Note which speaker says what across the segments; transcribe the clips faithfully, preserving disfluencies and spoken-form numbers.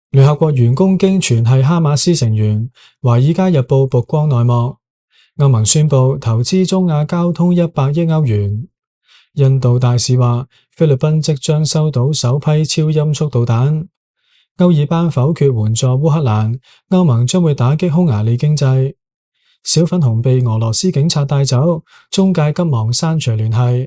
Speaker 1: 聯合國員工經傳係哈馬斯成員，《華爾街日報》曝光內幕。歐盟宣布投資中亞交通一百億歐元。印度大使話，菲律賓即將收到首批超音速導彈。歐爾班否決援助烏克蘭，歐盟將會打擊匈牙利經濟。小粉紅被俄羅斯警察帶走，中介急忙刪除聯繫。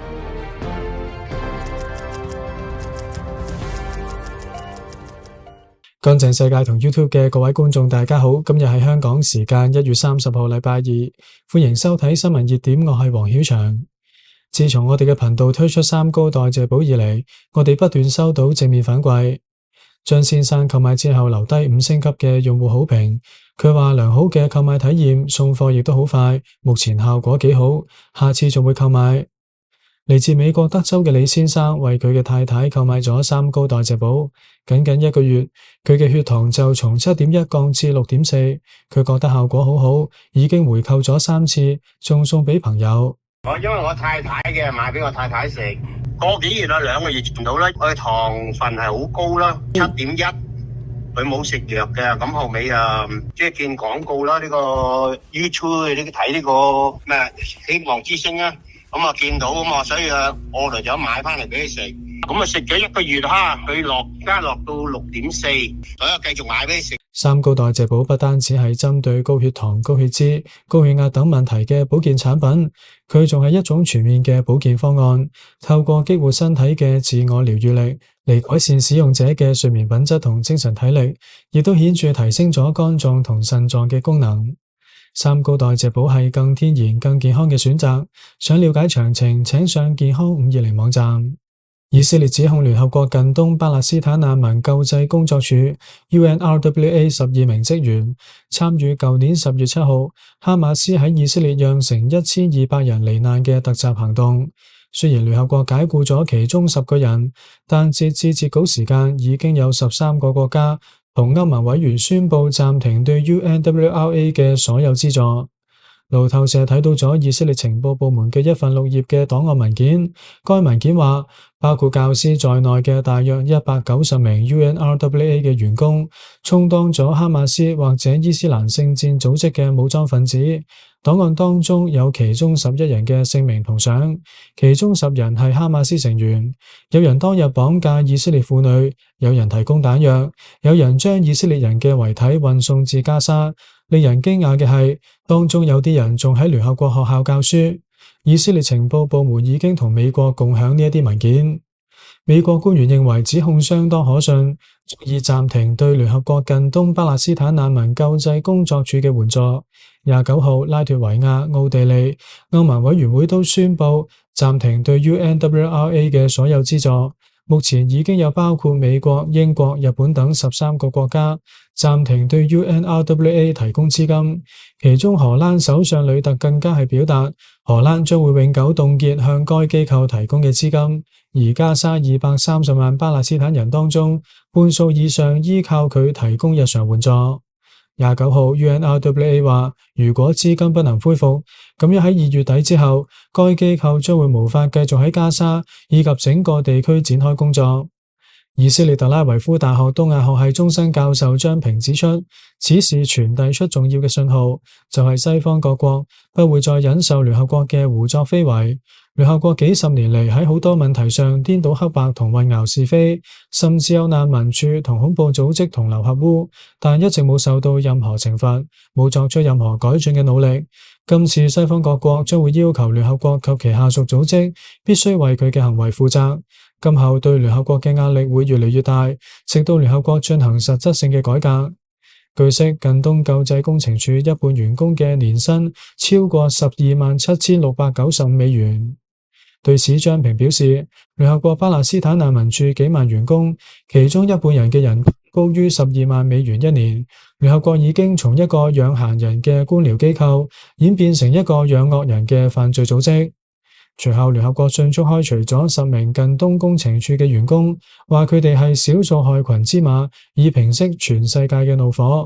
Speaker 1: 乾淨世界同 YouTube 嘅各位觀眾大家好，今日係香港時間一月三十號禮拜二，歡迎收睇新聞熱點，我係黃曉翔。自從我哋嘅頻道推出三高代謝寶以嚟，我哋不斷收到正面反饋。張先生購買之後留低五星級嘅用戶好評，佢話良好嘅購買體驗，送貨亦都好快，目前效果幾好，下次仲會購買。嚟自美國德州嘅李先生為佢嘅太太購買咗三高代謝寶，僅僅一個月，佢嘅血糖就從七點一降至六點四，佢覺得效果好好，已經回購咗三次，仲送俾朋友。
Speaker 2: 我因為我太太嘅買俾我太太食，個幾月啦，兩個月前到啦，佢糖分係好高啦，七點一，佢冇食藥嘅，咁後尾啊，即係見廣告啦，呢個 YouTube 呢個睇呢個咩希望之星啊。咁啊見到啊嘛，所以啊我嚟咗買翻嚟俾佢食，咁啊食咗一個月哈，佢落加落到六點四，所以繼續買俾佢食。
Speaker 1: 三高代謝寶不單止係針對高血糖、高血脂、高血壓等問題嘅保健產品，佢仲係一種全面嘅保健方案，透過激活身體嘅自我療癒力嚟改善使用者嘅睡眠品質同精神體力，亦都顯著提升咗肝臟同腎臟嘅功能。三高代謝寶係更天然、更健康嘅選擇。想了解詳情，請上健康五二零網站。以色列指控聯合國近東巴勒斯坦難民救濟工作處 U N R W A 十二名職員參與舊年十月七號哈馬斯喺以色列釀成一千二百人罹難嘅突襲行動。雖然聯合國解雇咗其中十個人，但截至截稿時間已經有十三個國家同歐盟委員宣布暫停對 U N W R A 嘅所有資助。路透社睇到咗以色列情報部門嘅一份六頁嘅檔案文件，該文件話，包括教師在內嘅大約一百九十名 U N R W A 嘅員工，充當咗哈馬斯或者伊斯蘭聖戰組織嘅武裝分子。檔案當中有其中十一人嘅姓名同相，其中十人係哈馬斯成員。有人當日綁架以色列婦女，有人提供彈藥，有人將以色列人嘅遺體運送至加沙。令人驚訝嘅係，當中有啲人仲喺聯合國學校教書。以色列情報部門已經同美國共享呢一啲文件。美國官員認為指控相當可信，足以暫停對聯合國近東巴勒斯坦難民救濟工作處嘅援助。廿九號，拉脫維亞、奧地利、歐盟委員會都宣布暫停對 U N W R A 嘅所有資助。目前已經有包括美國、英國、日本等十三個國家暫停對 U N R W A 提供資金，其中荷蘭首相呂特更加係表達，荷蘭將會永久凍結向該機構提供嘅資金。而加沙二百三十萬巴勒斯坦人當中，半數以上依靠佢提供日常援助。廿九號 U N R W A 話，如果資金不能恢復，咁樣喺二月底之後，該機構將會無法繼續喺加沙以及整個地區展開工作。以色列特拉維夫大學東亞學系終身教授張平指出，此事傳遞出重要嘅信號，就係西方各國不會再忍受聯合國嘅胡作非為。聯合國幾十年嚟喺好多問題上顛倒黑白同混淆是非，甚至有難民署同恐怖組織同流合污，但一直冇受到任何懲罰，冇作出任何改進嘅努力。今次西方各國將會要求聯合國及其下屬組織必須為佢嘅行為負責。今後對聯合國嘅壓力會越嚟越大，直到聯合國進行實質性嘅改革。據悉，近東救濟工程處一半員工嘅年薪超過十二萬七千六百九十五美元。對此，張平表示，聯合國巴勒斯坦難民處幾萬員工，其中一半人嘅人高於十二萬美元一年。聯合國已經從一個養閒人嘅官僚機構演變成一個養惡人嘅犯罪組織。隨後，聯合國迅速開除咗十名近東工程處嘅員工，話佢哋係少數害群之馬，以平息全世界嘅怒火。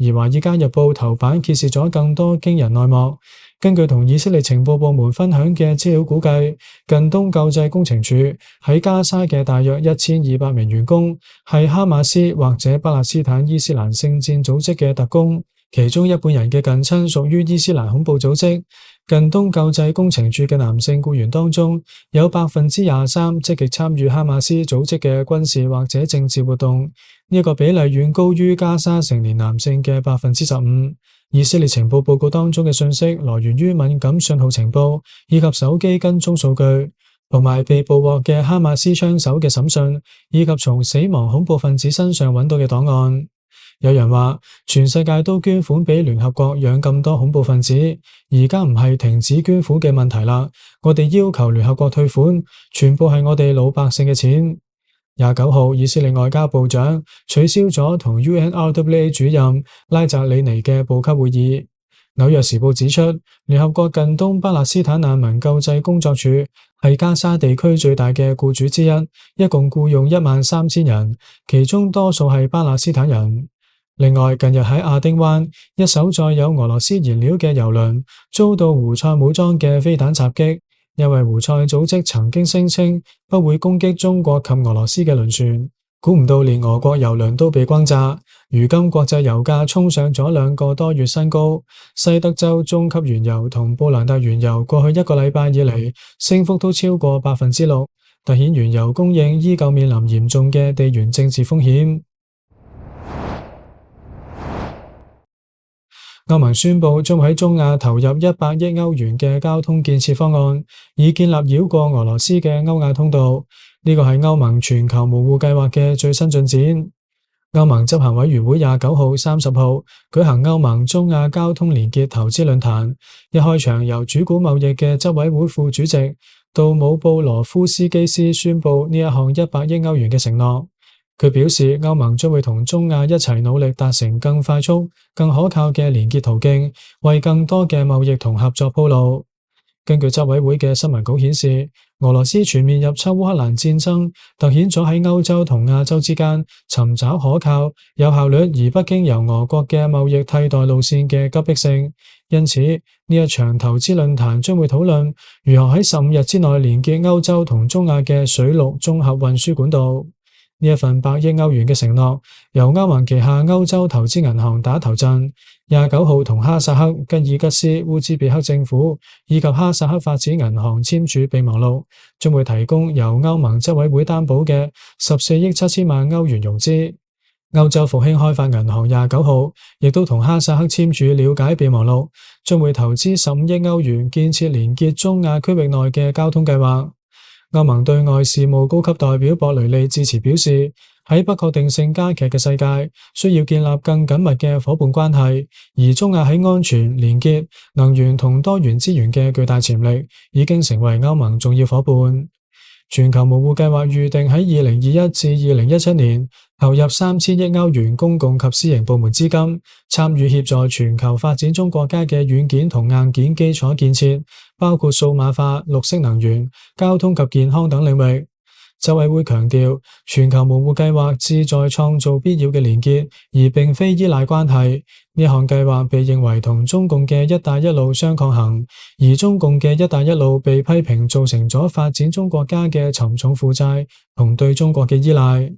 Speaker 1: 而《華爾街日報》頭版揭示咗更多驚人內幕。根據同以色列情報部門分享嘅資料估計，近東救濟工程處喺加沙嘅大約一千二百名員工係哈馬斯或者巴勒斯坦伊斯蘭聖戰組織嘅特工，其中一半人嘅近親屬於伊斯蘭恐怖組織。近東救濟工程處嘅男性僱員當中，有百分之廿三積極參與哈馬斯組織嘅軍事或者政治活動，呢一個比例遠高於加沙成年男性嘅百分之十五。以色列情報報告當中嘅信息來源於敏感信號情報以及手機跟蹤數據，同埋被捕獲嘅哈馬斯槍手嘅審訊，以及從死亡恐怖分子身上揾到嘅檔案。有人話全世界都捐款俾聯合國養咁多恐怖分子，而家唔係停止捐款嘅問題啦，我哋要求聯合國退款，全部係我哋老百姓嘅錢。廿九號，以色列外交部長取消咗同 U N R W A 主任拉扎里尼嘅部級會議。紐約時報指出，聯合國近東巴勒斯坦難民救濟工作處係加沙地區最大嘅僱主之一，一共僱用一萬三千人，其中多數係巴勒斯坦人。另外，近日喺亞丁灣，一艘載有俄羅斯燃料嘅油輪遭到胡塞武裝嘅飛彈襲擊，因為胡塞組織曾經聲稱不會攻擊中國及俄羅斯嘅輪船，估唔到連俄國油輪都被轟炸。如今國際油價衝上咗兩個多月新高，西德州中級原油同布蘭特原油過去一個禮拜以嚟升幅都超過百分之六，凸顯原油供應依舊面臨嚴重嘅地緣政治風險。歐盟宣布將會喺中亞投入一百億歐元嘅交通建設方案，以建立繞過俄羅斯嘅歐亞通道。呢個係歐盟全球模糊計劃嘅最新進展。歐盟執行委員會廿九號、三十號舉行歐盟中亞交通連結投資論壇，一開場由主管貿易嘅執委會副主席杜姆布羅夫斯基斯宣布呢一項一百億歐元嘅承諾。佢表示，歐盟將會同中亞一齊努力達成更快速、更可靠嘅連結途徑，為更多嘅貿易同合作鋪路。根據執委會嘅新聞稿顯示，俄羅斯全面入侵烏克蘭戰爭，凸顯咗喺歐洲同亞洲之間尋找可靠、有效率而不經由俄國嘅貿易替代路線嘅急迫性。因此，呢一場投資論壇將會討論如何喺十五日之內連結歐洲同中亞嘅水陸綜合運輸管道。呢一份百億歐元嘅承諾，由歐盟旗下歐洲投資銀行打頭陣，廿九號同哈薩克、吉爾吉斯、烏茲別克政府以及哈薩克發展銀行簽署備忘錄，將會提供由歐盟執委會擔保嘅十四億七千萬歐元融資。歐洲復興開發銀行廿九號亦都同哈薩克簽署了解備忘錄，將會投資十五億歐元建設連結中亞區域內嘅交通計劃。歐盟對外事務高級代表博雷利致辭表示，喺不確定性加劇嘅世界，需要建立更緊密嘅夥伴關係，而中亞喺安全、連結、能源同多元資源嘅巨大潛力，已經成為歐盟重要夥伴。全球模糊計劃預定喺二零二一至二零一七年投入三千億歐元公共及私營部門資金，參與協助全球發展中國家嘅軟件同硬件基礎建設，包括數碼化、綠色能源、交通及健康等領域。執委會強調，全球模糊計劃旨在創造必要嘅連結，而並非依賴關係。呢項計劃被認為同中共嘅一帶一路相抗衡，而中共嘅一帶一路被批評造成咗發展中國家嘅沉重負債同對中國嘅依賴。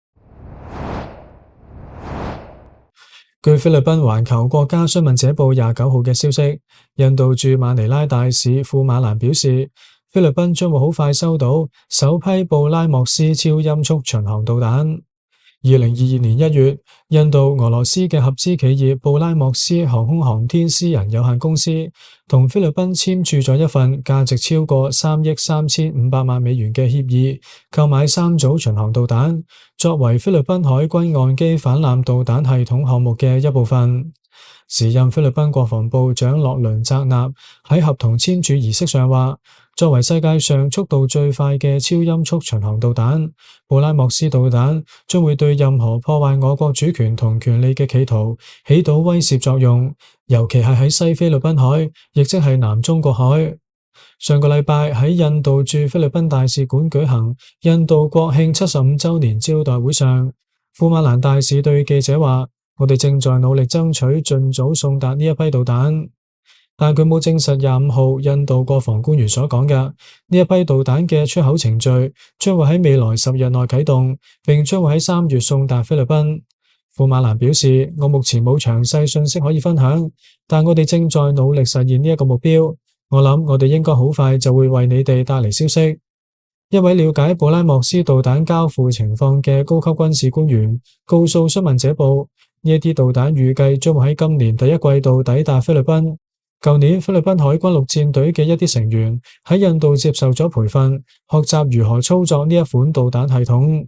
Speaker 1: 據菲律賓環球國家詢問者報廿九號嘅消息，印度駐馬尼拉大使庫馬蘭表示，菲律賓將會好快收到首批布拉莫斯超音速巡航導彈。二零二二年一月，印度俄羅斯嘅合資企業布拉莫斯航空航天私人有限公司同菲律賓簽署咗一份價值超過三億三千五百萬美元嘅協議，購買三組巡航導彈，作為菲律賓海軍岸基反艦導彈系統項目嘅一部分。時任菲律賓國防部長洛倫澤納喺合同簽署儀式上話，作為世界上速度最快嘅超音速巡航導彈，布拉莫斯導彈將會對任何破壞我國主權同權利嘅企圖起到威懾作用，尤其係喺西菲律賓海，亦即係南中國海。上個禮拜喺印度駐菲律賓大使館舉行印度國慶七十五週年招待會上，庫馬蘭大使對記者話， 我哋正在努力爭取盡早送達呢一批導彈。但佢冇證實廿五號印度國防官員所講嘅呢一批導彈嘅出口程序將會喺未來十日內啟動，並將會喺三月送達菲律賓。庫馬蘭表示，我目前冇詳細信息可以分享，但我哋正在努力實現呢一個目標。我諗我哋應該好快就會為你哋帶嚟消息。一位了解布拉莫斯導彈交付情況嘅高級軍事官員告訴詢問者報，呢一啲導彈預計將會喺今年第一季度抵達菲律賓。舊年菲律賓海軍陸戰隊嘅一啲成員喺印度接受咗培訓，學習如何操作呢一款導彈系統。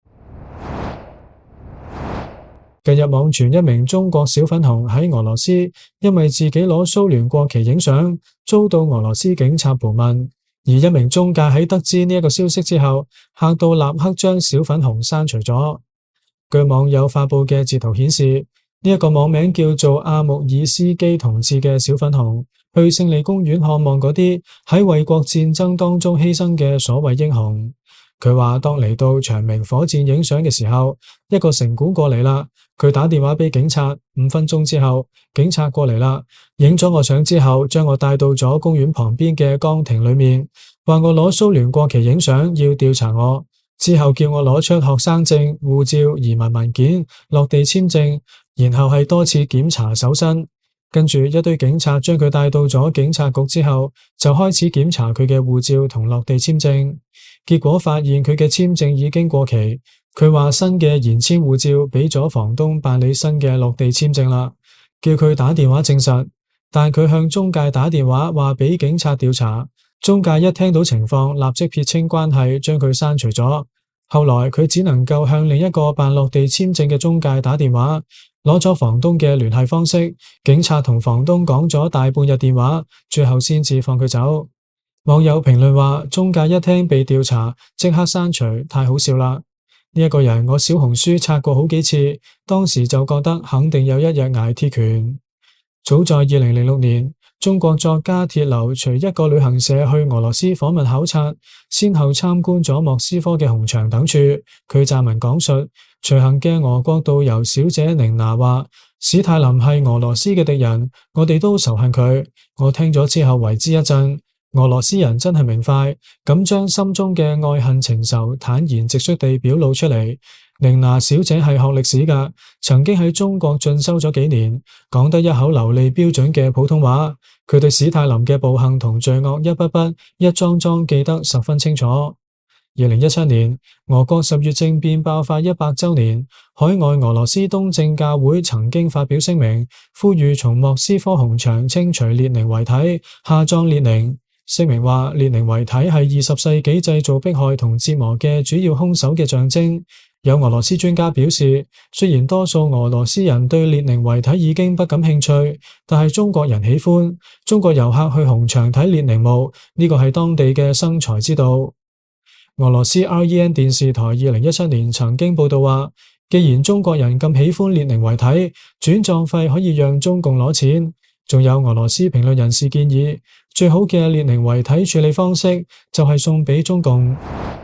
Speaker 1: 近日網傳一名中國小粉紅喺俄羅斯因為自己攞蘇聯國旗影相，遭到俄羅斯警察盤問，而一名中介喺得知呢一個消息之後，嚇到立刻將小粉紅刪除咗。據網友發佈嘅截圖顯示，呢一個網名叫做阿穆爾斯基同志嘅小粉紅去勝利公園看望嗰啲喺衛國戰爭當中犧牲嘅所謂英雄。佢話當嚟到長明火箭影相嘅時候，一個城管過嚟啦，佢打電話俾警察，五分鐘之後警察過嚟啦，影咗我相之後將我帶到咗公園旁邊嘅崗亭裏面，話我攞蘇聯國旗影相要調查我，之後叫我攞出學生證、護照、移民文件、落地簽證，然後係多次檢查搜身，跟住一堆警察將佢帶到咗警察局之後，就開始檢查佢嘅護照同落地簽證，結果發現佢嘅簽證已經過期。佢話新嘅延簽護照俾咗房東辦理新嘅落地簽證啦，叫佢打電話證實，但佢向中介打電話話俾警察調查，中介一聽到情況立即撇清關係，將佢刪除咗。後來佢只能夠向另一個辦落地簽證嘅中介打電話，攞咗房東嘅聯繫方式，警察同房東講咗大半日電話，最後先至放佢走。網友評論話，中介一聽被調查即刻刪除，太好笑啦！呢一個人我小紅書刷過好幾次，當時就覺得肯定有一日挨鐵拳。早在二零零六年，中國作家鐵流隨一個旅行社去俄羅斯訪問考察，先後參觀咗莫斯科嘅紅場等處。佢撰文講述，隨行嘅俄國導遊小姐寧娜話，史太林係俄羅斯嘅敵人，我哋都仇恨佢。我聽咗之後為之一振。俄羅斯人真係明快，咁將心中嘅愛恨情仇坦然直率地表露出嚟。寧娜小姐係學歷史㗎，曾經喺中國進修咗幾年，講得一口流利標準嘅普通話。佢對史太林嘅暴行同罪惡一筆筆一樁樁記得十分清楚。二零一七年，俄國十月政變爆發一百周年，海外俄羅斯東正教會曾經發表聲明，呼籲從莫斯科紅場清除列寧遺體，下葬列寧。聲明話，列寧遺體係二十世紀製造迫害同折磨嘅主要兇手嘅象徵。有俄羅斯專家表示，雖然多數俄羅斯人對列寧遺體已經不感興趣，但係中國人喜歡。中國遊客去紅場睇列寧墓，呢個係當地嘅生財之道。俄羅斯 R E N 電視台二零一七年曾經報道話，既然中國人咁喜歡列寧遺體，轉葬費可以讓中共攞錢。仲有俄羅斯評論人士建議，最好嘅列寧遺體處理方式就係送俾中共。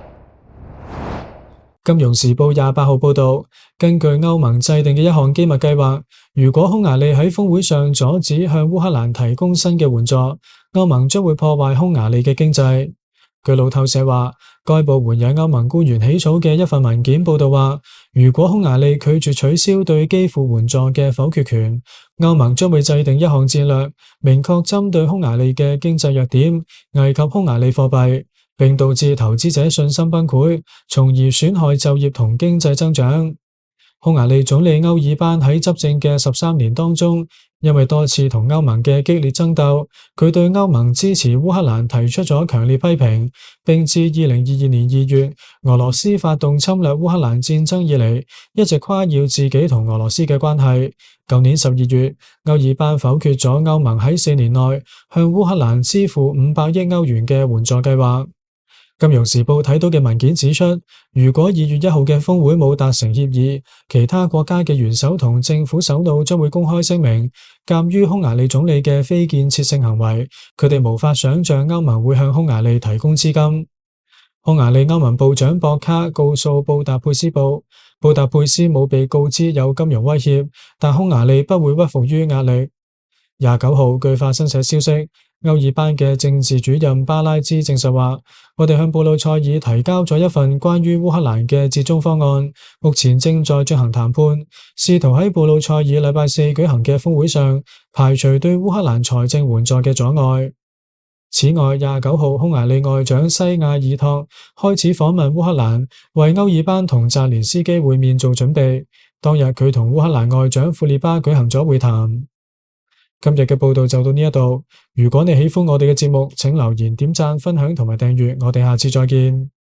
Speaker 1: 金融時報廿八號報道，根據歐盟制定嘅一項機密計劃，如果匈牙利喺峰會上阻止向烏克蘭提供新嘅援助，歐盟將會破壞匈牙利嘅經濟。據路透社話，該部援引歐盟官員起草嘅一份文件報道話，如果匈牙利拒絕取消對基輔援助嘅否決權，歐盟將會制定一項戰略，明確針對匈牙利嘅經濟弱點，危及匈牙利貨幣，並導致投資者信心崩潰，從而損害就業同經濟增長。匈牙利總理歐爾班喺執政嘅十三年當中，因為多次同歐盟嘅激烈爭鬥，佢對歐盟支持烏克蘭提出咗強烈批評，並自二零二二年二月俄羅斯發動侵略烏克蘭戰爭以嚟，一直誇耀自己同俄羅斯嘅關係。舊年十二月，歐爾班否決咗歐盟喺四年內向烏克蘭支付五百億歐元嘅援助計劃。金融時報睇到嘅文件指出，如果二月一號嘅峰會冇達成協議，其他國家嘅元首同政府首腦將會公開聲明，鑑於匈牙利總理嘅非建設性行為，佢哋無法想象歐盟會向匈牙利提供資金。匈牙利歐盟部長博卡告訴布達佩斯報， 布達佩斯冇被告知有金融威脅，但匈牙利不會屈服於壓力。廿九號，據法新社消息，歐爾班嘅政治主任巴拉茲證實話：我哋向布魯塞爾提交咗一份關於烏克蘭嘅折中方案，目前正在進行談判，試圖喺布魯塞爾禮拜四舉行嘅峰會上排除對烏克蘭財政援助嘅阻礙。此外，廿九號，匈牙利外長西亞爾托開始訪問烏克蘭，為歐爾班同澤連斯基會面做準備。當日佢同烏克蘭外長庫列巴舉行咗會談。今日嘅報道就到呢一度。如果你喜歡我哋嘅節目，請留言、點讚、分享同埋訂閱。我哋下次再見。